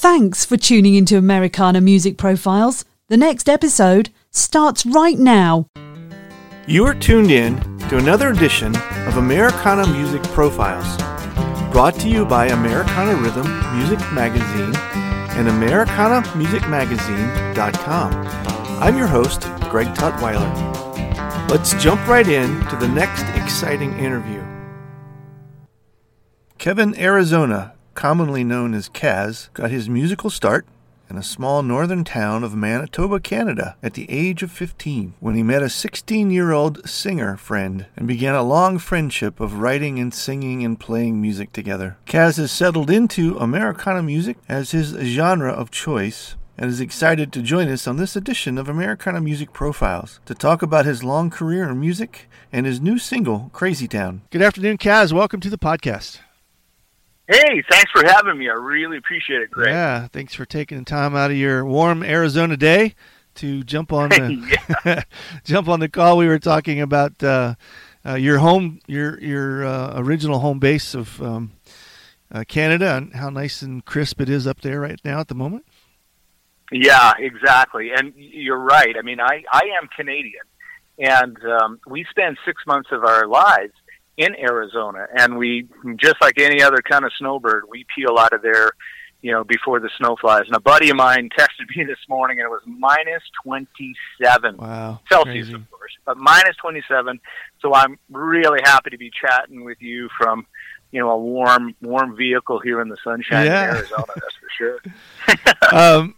Thanks for tuning into Americana Music Profiles. The next episode starts right now. You are tuned in to another edition of Americana Music Profiles, brought to you by Americana Rhythm Music Magazine and AmericanaMusicMagazine.com. I'm your host, Greg Tutwiler. Let's jump right in to the next exciting interview. Kevin Arizona, commonly known as Kaz, got his musical start in a small northern town of Manitoba, Canada, at the age of 15, when he met a 16-year-old singer friend and began a long friendship of writing and singing and playing music together. Kaz has settled into Americana music as his genre of choice and is excited to join us on this edition of Americana Music Profiles to talk about his long career in music and his new single, Crazy Town. Good afternoon, Kaz. Welcome to the podcast. Hey, thanks for having me. I really appreciate it, Greg. Yeah, thanks for taking the time out of your warm Arizona day to jump on the jump on the call. We were talking about your original home base of Canada and how nice and crisp it is up there right now at the moment. Yeah, exactly. And you're right. I mean, I am Canadian, and we spend 6 months of our lives in Arizona, and we, just like any other kind of snowbird, we peel out of there, before the snow flies. And a buddy of mine texted me this morning, and it was minus 27 Celsius, crazy. Of course, but minus 27. So I'm really happy to be chatting with you from, a warm vehicle here in the sunshine in Arizona. That's for sure.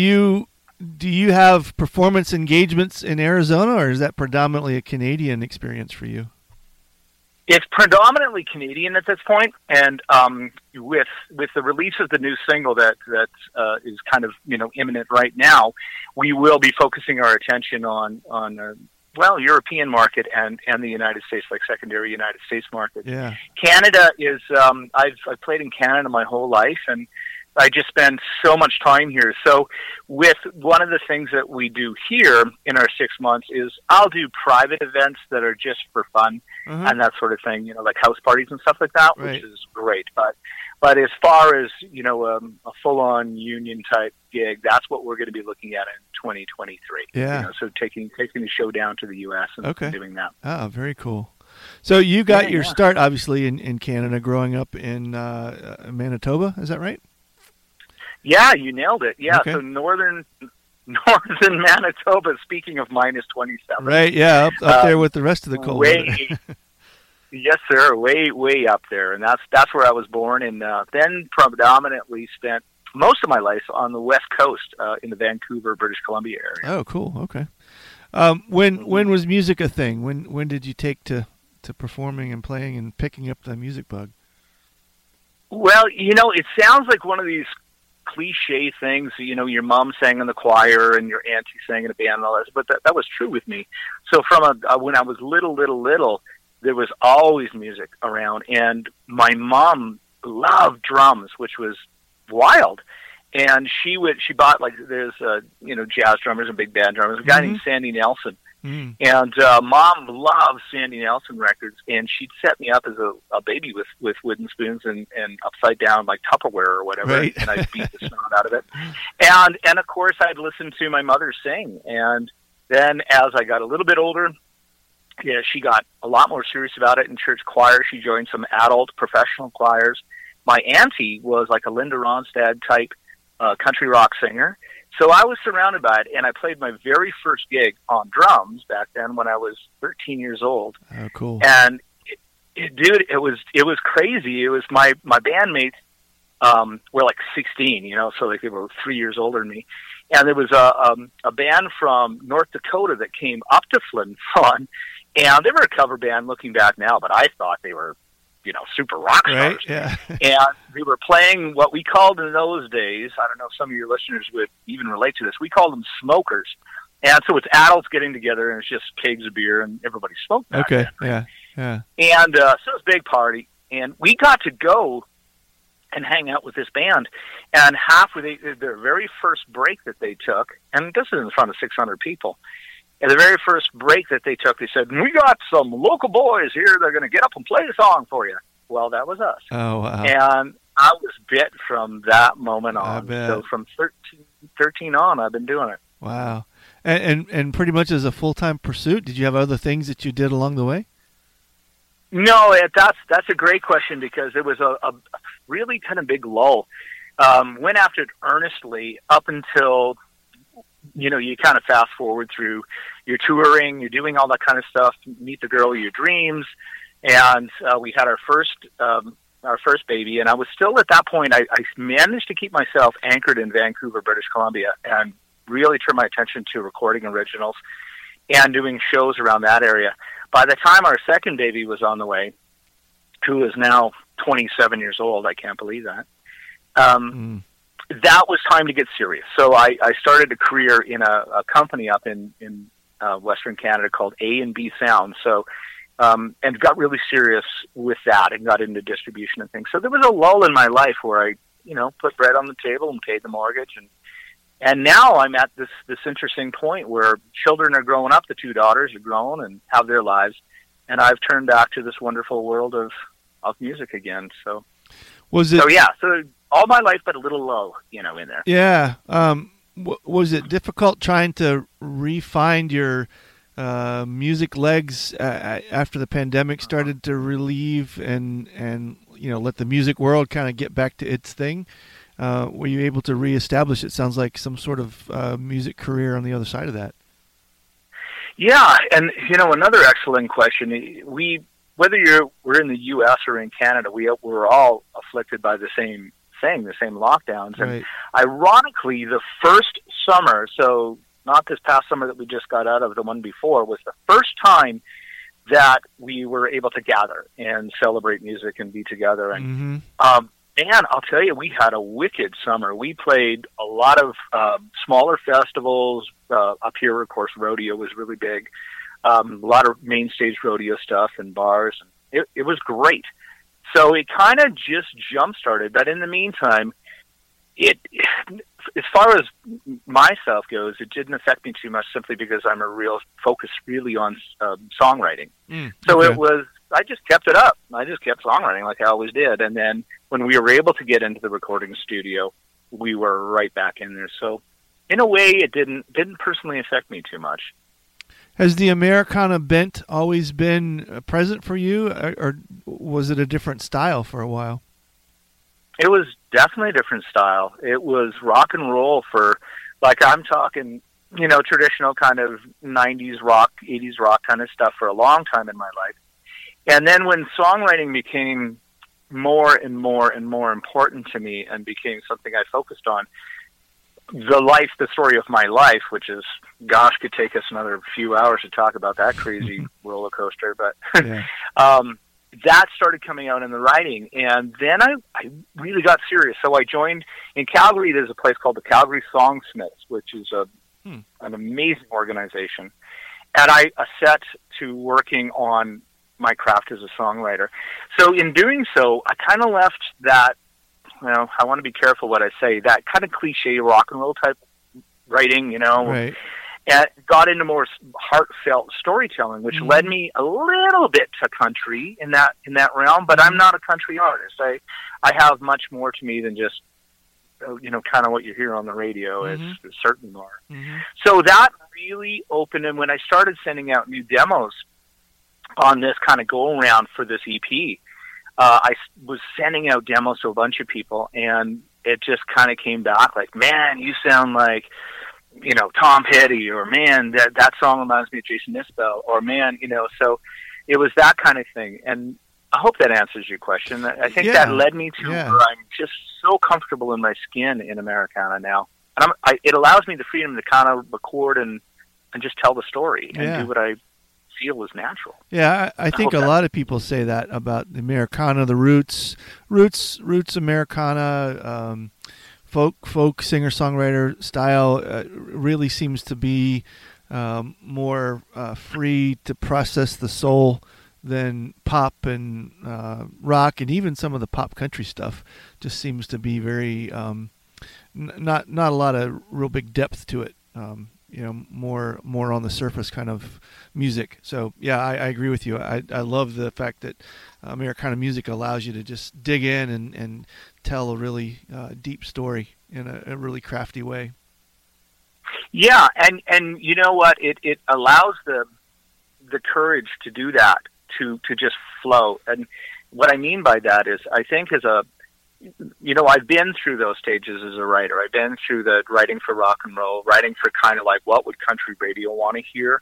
Do you have performance engagements in Arizona, or is that predominantly a Canadian experience for you? It's predominantly Canadian at this point, and with the release of the new single that is kind of imminent right now, we will be focusing our attention on European market and the United States, like secondary United States market. Yeah, Canada is I've played in Canada my whole life, and I just spend so much time here. So with one of the things that we do here in our 6 months is I'll do private events that are just for fun and that sort of thing, like house parties and stuff like that, right. Which is great. But as far as, a full-on union type gig, that's what we're going to be looking at in 2023. Yeah. So taking the show down to the U.S. and doing that. Oh, very cool. So you got your start, obviously, in Canada, growing up in Manitoba. Is that right? Yeah, you nailed it. Yeah, okay. So northern Manitoba, speaking of minus 27. Right, yeah, up there with the rest of the cold weather. Yes, sir, way up there. And that's where I was born, and then predominantly spent most of my life on the West Coast in the Vancouver, British Columbia area. Oh, cool, okay. When was music a thing? When did you take to performing and playing and picking up the music bug? Well, it sounds like one of these cliche things, your mom sang in the choir and your auntie sang in a band and all that, but that was true with me. So from when I was little, there was always music around, and my mom loved drums, which was wild. And she bought, there's jazz drummers and big band drummers, a guy named Sandy Nelson. And Mom loved Sandy Nelson records, and she'd set me up as a baby with wooden spoons and upside down like Tupperware or whatever, right. And I'd beat the snot out of it. And of course I'd listen to my mother sing. And then as I got a little bit older, she got a lot more serious about it in church choir. She joined some adult professional choirs. My auntie was like a Linda Ronstadt type country rock singer. So I was surrounded by it, and I played my very first gig on drums back then when I was 13 years old. Oh, cool! And dude, it was crazy. It was my bandmates were like 16, so like they were 3 years older than me. And there was a band from North Dakota that came up to Flin Flon, and they were a cover band looking back now, but I thought they were super rock stars. Right, yeah. And we were playing what we called in those days, I don't know if some of your listeners would even relate to this, we called them smokers. And so it's adults getting together, and it's just kegs of beer, and everybody smoked back Okay, then, right? yeah. And so it was a big party, and we got to go and hang out with this band. And halfway, their very first break that they took, and this is in front of 600 people, and the very first break that they took, they said, "We got some local boys here. They're going to get up and play a song for you." Well, that was us. Oh, wow. I was bit from that moment I on. bet. So from 13 on, I've been doing it. Wow. And pretty much as a full-time pursuit, did you have other things that you did along the way? No, that's a great question, because it was a really kind of big lull. Went after it earnestly up until, you kind of fast forward through your touring, you're doing all that kind of stuff, meet the girl of your dreams, and we had our first baby, and I was still at that point, I managed to keep myself anchored in Vancouver, British Columbia, and really turn my attention to recording originals and doing shows around that area. By the time our second baby was on the way, who is now 27 years old, I can't believe that, that was time to get serious. So I started a career in a company up in Western Canada called A&B Sound. So, and got really serious with that and got into distribution and things. So there was a lull in my life where I, put bread on the table and paid the mortgage. And now I'm at this interesting point where children are growing up. The two daughters are grown and have their lives. And I've turned back to this wonderful world of music again. So, so all my life, but a little low, in there. Yeah. Was it difficult trying to re-find your music legs after the pandemic started to relieve and let the music world kind of get back to its thing? Were you able to reestablish, it sounds like, some sort of music career on the other side of that? Yeah, and another excellent question. Whether we're in the U.S. or in Canada, we're all afflicted by the same thing, the same lockdowns. And right. Ironically, the first summer, so not this past summer that we just got out of, the one before, was the first time that we were able to gather and celebrate music and be together. And man, I'll tell you, we had a wicked summer. We played a lot of smaller festivals up here. Of course, rodeo was really big. A lot of main stage rodeo stuff and bars. It was great. So it kind of just jump-started. But in the meantime, as far as myself goes, it didn't affect me too much simply because I'm a real focus really on songwriting. So it was, I just kept it up. I just kept songwriting like I always did. And then when we were able to get into the recording studio, we were right back in there. So in a way, it didn't personally affect me too much. Has the Americana bent always been present for you, or was it a different style for a while? It was definitely a different style. It was rock and roll for, like, I'm talking, traditional kind of 90s rock, 80s rock kind of stuff for a long time in my life. And then when songwriting became more and more and more important to me and became something I focused on, the story of my life, which is, gosh, could take us another few hours to talk about that crazy roller coaster, but that started coming out in the writing, and then I really got serious. So I joined in Calgary. There's a place called the Calgary Songsmiths, which is an amazing organization, and I set to working on my craft as a songwriter. So in doing so, I kind of left that. I want to be careful what I say. That kind of cliche rock and roll type writing, right. And got into more heartfelt storytelling, which led me a little bit to country in that realm. But I'm not a country artist. I have much more to me than just kind of what you hear on the radio. It's certainly more. So that really opened, and when I started sending out new demos on this kind of go around for this EP, I was sending out demos to a bunch of people, and it just kind of came back like, man, you sound like, Tom Petty, or man, that song reminds me of Jason Isbell, or man, so it was that kind of thing. And I hope that answers your question. I think that led me to where I'm just so comfortable in my skin in Americana now. And it allows me the freedom to kind of record and just tell the story and do what I feel was natural. Yeah, I think a lot of people say that about the Americana, the roots Americana, folk singer-songwriter style really seems to be more free to process the soul than pop and rock, and even some of the pop country stuff just seems to be very not a lot of real big depth to it. more on the surface kind of music. So yeah, I agree with you. I love the fact that Americana music allows you to just dig in and tell a really deep story in a really crafty way. Yeah, and you know what? It allows the courage to do that, to just flow. And what I mean by that is, I think I've been through those stages as a writer. I've been through the writing for rock and roll, writing for kind of like what would country radio want to hear,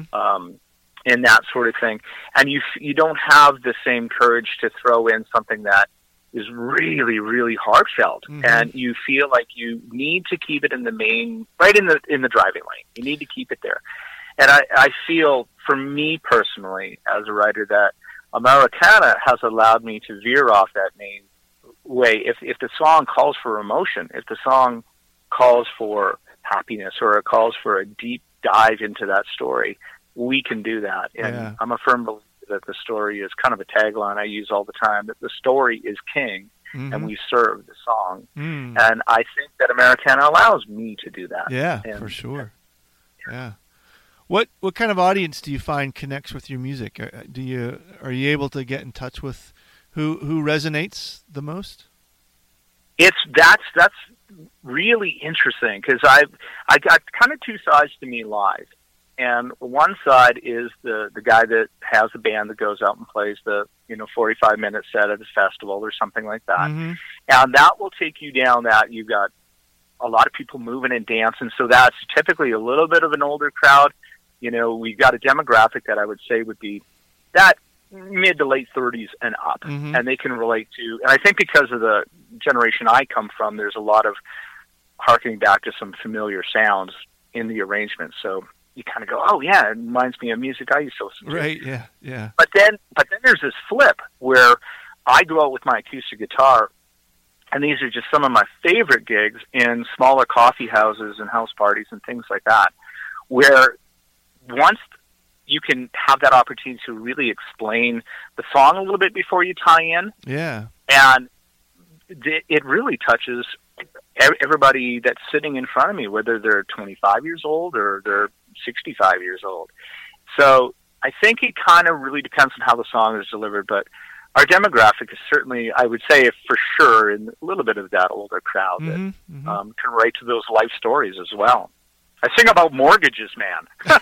and that sort of thing. And you don't have the same courage to throw in something that is really, really heartfelt, and you feel like you need to keep it in the main, right in the driving lane. You need to keep it there. And I feel, for me personally, as a writer, that Americana has allowed me to veer off that main way. If the song calls for emotion, if the song calls for happiness, or it calls for a deep dive into that story, we can do that. And I'm a firm believer that the story is kind of a tagline I use all the time, that the story is king, and we serve the song. And I think that Americana allows me to do that. Yeah, for sure. Yeah. What kind of audience do you find connects with your music? Are you able to get in touch with who resonates the most? That's really interesting, because I got kind of two sides to me live. And one side is the guy that has a band that goes out and plays the 45-minute set at a festival or something like that. And that will take you down that. You've got a lot of people moving and dancing, so that's typically a little bit of an older crowd. We've got a demographic that I would say would be that mid to late 30s and up, and they can relate to. And I think because of the generation I come from, there's a lot of harkening back to some familiar sounds in the arrangement. So you kind of go, oh yeah, it reminds me of music I used to listen to. Right, yeah. But then there's this flip where I go out with my acoustic guitar, and these are just some of my favorite gigs in smaller coffee houses and house parties and things like that, where once you can have that opportunity to really explain the song a little bit before you tie in. Yeah. And it really touches everybody that's sitting in front of me, whether they're 25 years old or they're 65 years old. So I think it kind of really depends on how the song is delivered, but our demographic is certainly, I would say, for sure, in a little bit of that older crowd that can relate to those life stories as well. I sing about mortgages, man.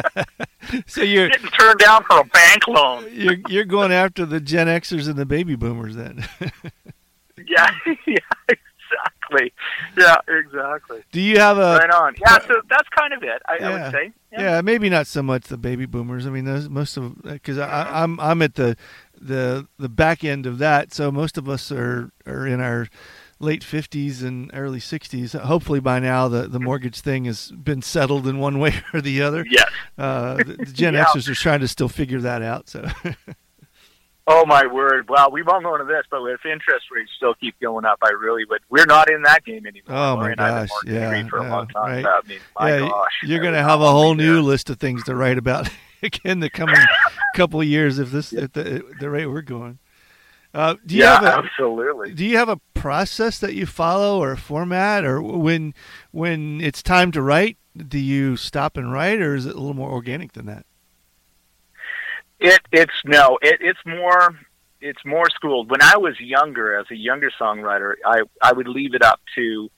So you're getting turned down for a bank loan. You're going after the Gen Xers and the baby boomers then. Yeah, exactly. Yeah, exactly. Do you have a right on? Yeah, so that's kind of it. I would say. Yeah, maybe not so much the baby boomers. I mean, most of, because I'm at the back end of that, so most of us are in our late 50s and early 60s. Hopefully by now the mortgage thing has been settled in one way or the other. Yes. The Gen Xers are trying to still figure that out. So. Oh my word! Well, we've all known of this, but if interest rates still keep going up, I really would. We're not in that game anymore. Oh my gosh! Yeah, for a long time. Right. I mean, my gosh, you're going to have a whole new list of things to write about in the coming couple of years if at the rate we're going. Absolutely. Do you have a process that you follow or a format, or when it's time to write, do you stop and write, or is it a little more organic than that? It's more schooled. When I was younger, as a younger songwriter, I would leave it up to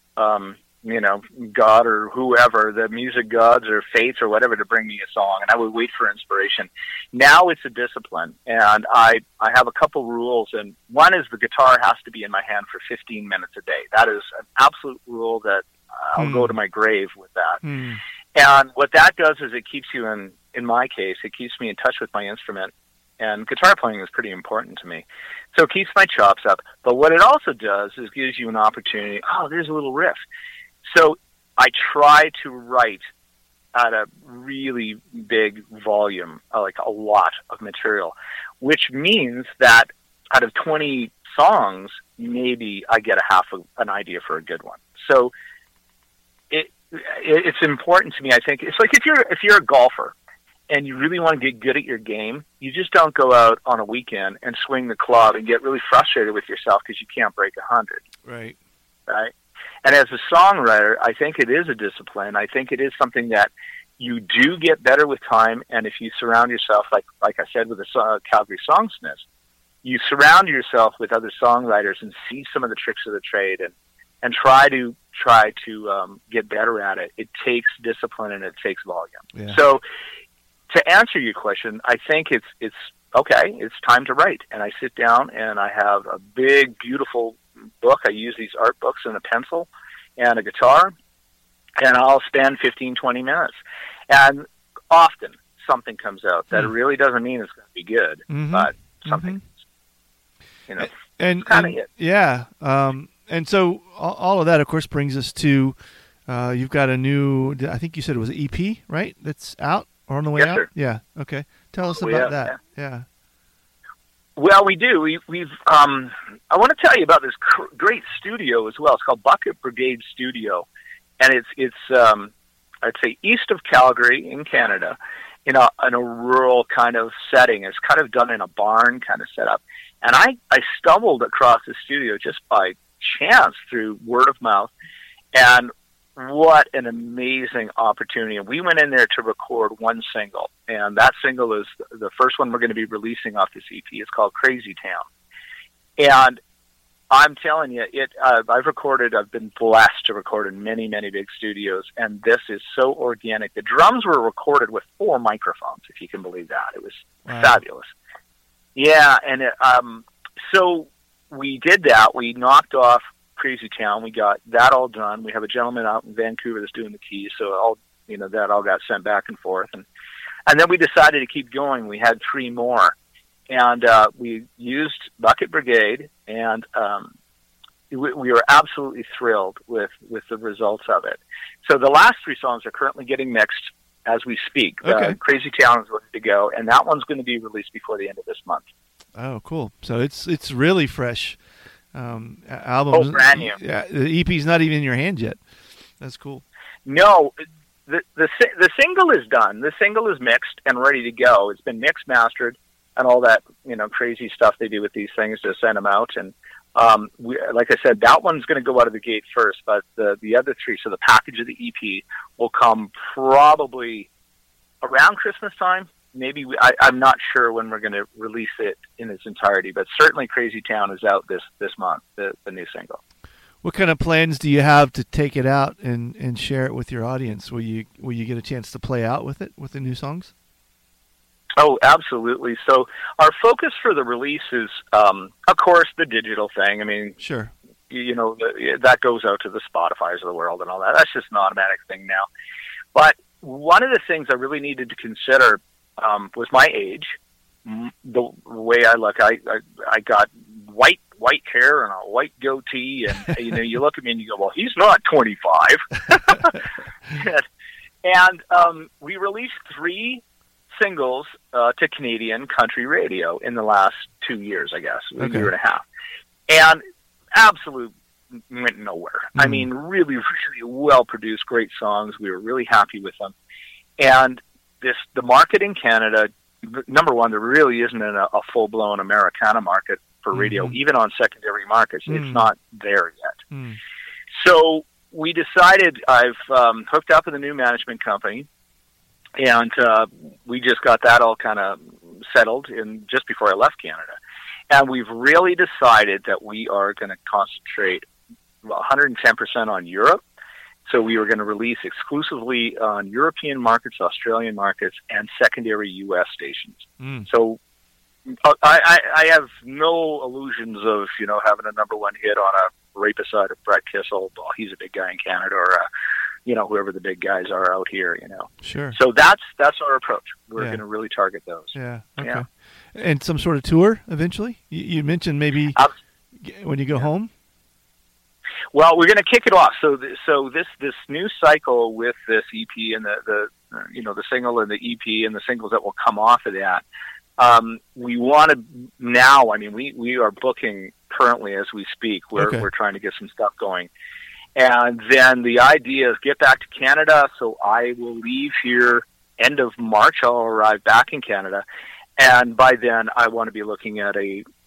God or whoever, the music gods or fates or whatever, to bring me a song, and I would wait for inspiration. Now it's a discipline, and I have a couple rules, and one is the guitar has to be in my hand for 15 minutes a day. That is an absolute rule that I'll go to my grave with that. And what that does is it keeps you in my case, it keeps me in touch with my instrument, and guitar playing is pretty important to me. So it keeps my chops up. But what it also does is gives you an opportunity, there's a little riff. So I try to write at a really big volume, like a lot of material, which means that out of 20 songs, maybe I get an idea for a good one. So it's important to me. I think it's like if you're a golfer and you really want to get good at your game, you just don't go out on a weekend and swing the club and get really frustrated with yourself because you can't break 100. Right. Right. And as a songwriter, I think it is a discipline. I think it is something that you do get better with time, and if you surround yourself, like I said with the Calgary Songsmiths, you surround yourself with other songwriters and see some of the tricks of the trade, and try to get better at it. It takes discipline and it takes volume. Yeah. So, to answer your question, I think it's okay. It's time to write, and I sit down and I have a big, beautiful book. I use these art books and a pencil and a guitar, and I'll spend 15, 20 minutes. And often something comes out that really doesn't mean it's going to be good, but something, and kind of it. Yeah. And so all of that, of course, brings us to, you've got a new, I think you said it was an EP, right? That's out or on the way Yes, out? sir. Yeah. Okay. Tell us about that. Yeah. Well, we do. We've. I want to tell you about this great studio as well. It's called Bucket Brigade Studio, and it's I'd say east of Calgary in Canada, in a rural kind of setting. It's kind of done in a barn kind of setup, and I stumbled across the studio just by chance through word of mouth, and what an amazing opportunity. And we went in there to record one single, and that single is the first one we're going to be releasing off this EP. It's called Crazy Town. And I'm telling you, I've been blessed to record in many, many big studios, and this is so organic. The drums were recorded with 4 microphones, if you can believe that. It was fabulous. Yeah, and so we did that. We knocked off Crazy Town. We got that all done. We have a gentleman out in Vancouver that's doing the keys, so that all got sent back and forth, and then we decided to keep going. We had 3 more, and we used Bucket Brigade, and we were absolutely thrilled with the results of it. So the last 3 songs are currently getting mixed as we speak. Okay. Crazy Town is ready to go, and that one's going to be released before the end of this month. Oh, cool! So it's really fresh. Album. Oh, brand new. Yeah, the EP's not even in your hand yet. That's cool. No, the single is done. The single is mixed and ready to go. It's been mixed, mastered, and all that crazy stuff they do with these things to send them out. And like I said, that one's going to go out of the gate first. But the other 3, so the package of the EP will come probably around Christmas time. Maybe I'm not sure when we're going to release it in its entirety, but certainly Crazy Town is out this month, the new single. What kind of plans do you have to take it out and share it with your audience? Will you get a chance to play out with it, with the new songs? Oh, absolutely. So our focus for the release is, of course, the digital thing. I mean, sure, that goes out to the Spotifys of the world and all that. That's just an automatic thing now. But one of the things I really needed to consider was my age, the way I look. I got white hair and a white goatee, and you look at me and you go, well, he's not 25. and we released 3 singles to Canadian country radio in the last 2 years, I guess, a year and a half, and absolute went nowhere. I mean, really, really well produced, great songs. We were really happy with them, and the market in Canada, number one, there really isn't a full-blown Americana market for radio, even on secondary markets. It's not there yet. So we decided, I've hooked up with a new management company, and we just got that all kind of settled just before I left Canada. And we've really decided that we are going to concentrate 110% on Europe. So we were going to release exclusively on European markets, Australian markets, and secondary U.S. stations. So I have no illusions of having a number 1 hit on a Rapicide of Brett Kissel. Well, he's a big guy in Canada, or whoever the big guys are out here. Sure. So that's our approach. We're going to really target those. Yeah. Okay. Yeah. And some sort of tour eventually. You mentioned maybe when you go home. Well, we're going to kick it off. So this new cycle with this EP and the single and the EP and the singles that will come off of that, we want to now. I mean, we are booking currently as we speak. We're trying to get some stuff going, and then the idea is get back to Canada. So I will leave here end of March. I'll arrive back in Canada, and by then I want to be looking at a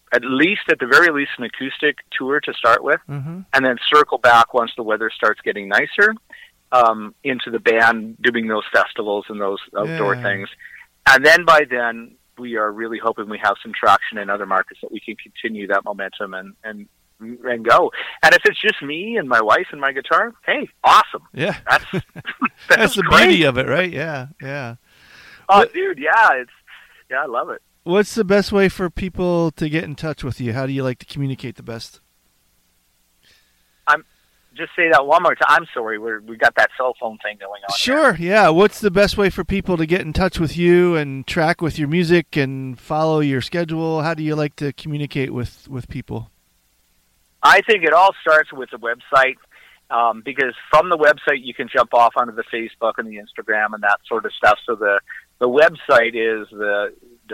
at the very least, an acoustic tour to start with, Mm-hmm. and then circle back once the weather starts getting nicer into the band doing those festivals and those outdoor things. And then by then, we are really hoping we have some traction in other markets that we can continue that momentum and go. And if it's just me and my wife and my guitar, hey, awesome. Yeah. That's the great. beauty of it, right? Yeah, yeah. Oh, dude, yeah, I love it. What's the best way for people to get in touch with you? How do you like to communicate the best? Just say that one more time. I'm sorry, we got that cell phone thing going on. Sure, yeah. What's the best way for people to get in touch with you and track with your music and follow your schedule? How do you like to communicate with people? I think it all starts with the website, because from the website you can jump off onto the Facebook and the Instagram and that sort of stuff. So the website is the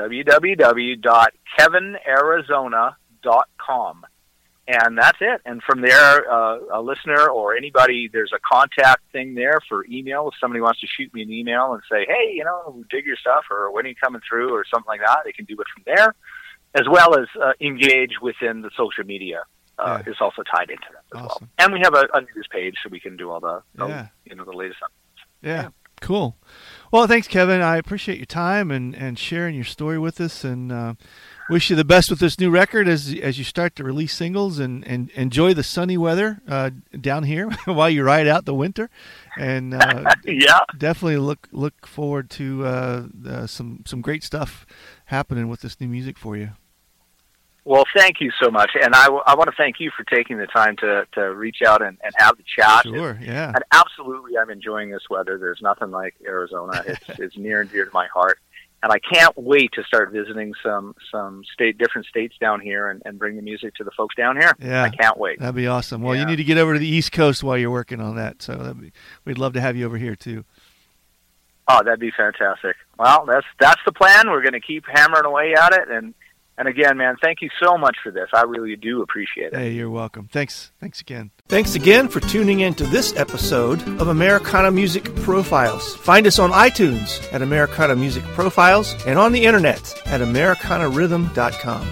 www.kevinarizona.com. And that's it. And from there, a listener or anybody, there's a contact thing there for email. If somebody wants to shoot me an email and say, hey, we dig your stuff, or when are you coming through, or something like that, they can do it from there, as well as engage within the social media. Is also tied into that as well. And we have a news page, so we can do all the latest stuff. Yeah, cool. Well, thanks, Kevin. I appreciate your time and sharing your story with us, and wish you the best with this new record as you start to release singles, and enjoy the sunny weather down here while you ride out the winter. And definitely look forward to some great stuff happening with this new music for you. Well, thank you so much, and I want to thank you for taking the time to reach out and have the chat. Sure, yeah. And absolutely, I'm enjoying this weather. There's nothing like Arizona. It's near and dear to my heart, and I can't wait to start visiting some different states down here and bring the music to the folks down here. Yeah, I can't wait. That'd be awesome. Well, you need to get over to the East Coast while you're working on that, so we'd love to have you over here too. Oh, that'd be fantastic. Well, that's the plan. We're going to keep hammering away at it, and again, man, thank you so much for this. I really do appreciate it. Hey, you're welcome. Thanks again. Thanks again for tuning in to this episode of Americana Music Profiles. Find us on iTunes at Americana Music Profiles and on the internet at AmericanaRhythm.com.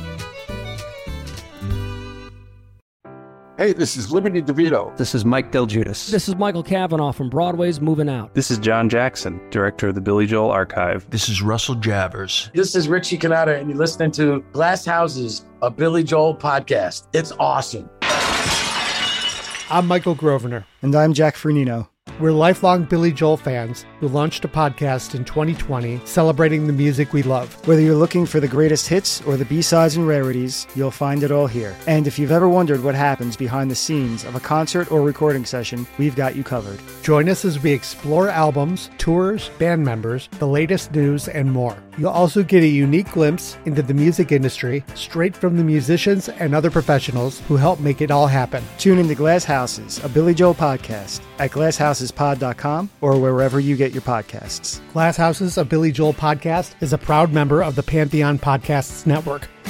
Hey, this is Liberty DeVito. This is Mike Del Giudice. This is Michael Cavanaugh from Broadway's Moving Out. This is John Jackson, director of the Billy Joel Archive. This is Russell Javers. This is Richie Cannata, and you're listening to Glass Houses, a Billy Joel podcast. It's awesome. I'm Michael Grosvenor. And I'm Jack Fernino. We're lifelong Billy Joel fans who launched a podcast in 2020 celebrating the music we love. Whether you're looking for the greatest hits or the B-sides and rarities, you'll find it all here. And if you've ever wondered what happens behind the scenes of a concert or recording session, we've got you covered. Join us as we explore albums, tours, band members, the latest news, and more. You'll also get a unique glimpse into the music industry straight from the musicians and other professionals who help make it all happen. Tune into Glass Houses, a Billy Joel podcast at glasshouses.pod.com or wherever you get your podcasts. Glass Houses, a Billy Joel podcast is a proud member of the Pantheon Podcasts Network.